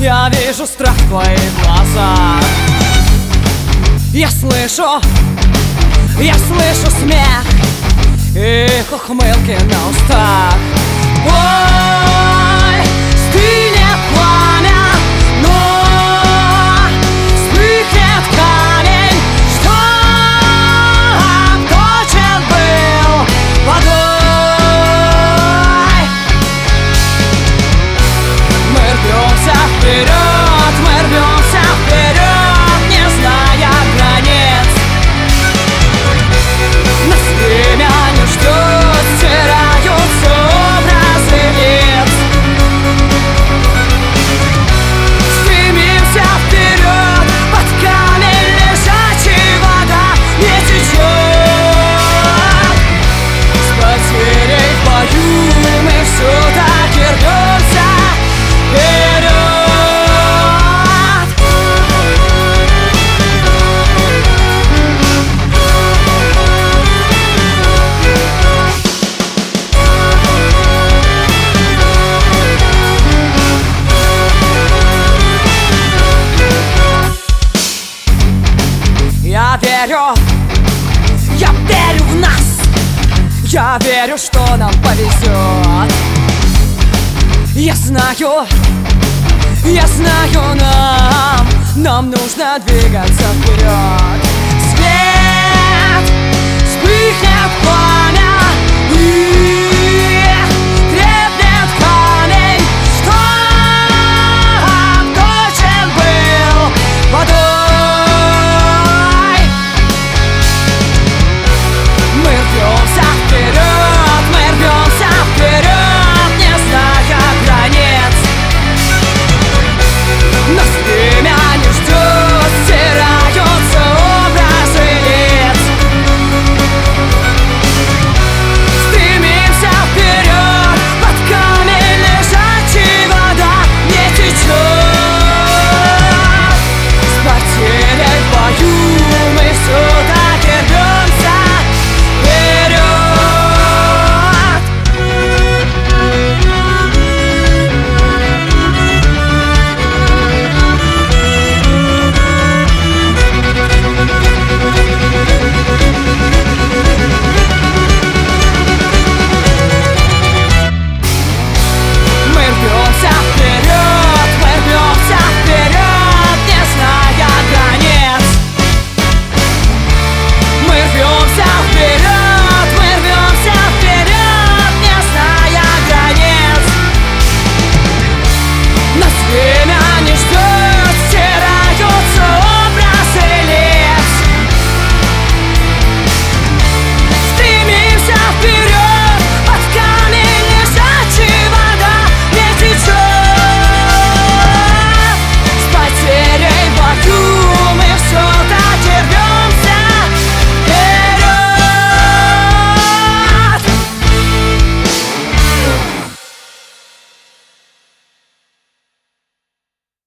Я вижу страх в твоих глазах. Я слышу смех и ухмылки на устах. Ой, стынет пламя, но вспыхнет камень, что обточен был водой. Мы рвемся вперед, не зная границ. Нас время не ждет, стираются образы лиц. Стремимся вперед, под камень лежачий, вода не течет. С потерей в бою мы все-таки рвемся вперед. Я верю в нас. Я верю, что нам повезет. Я знаю, нам нужно двигаться вперед. Свет вспыхнет.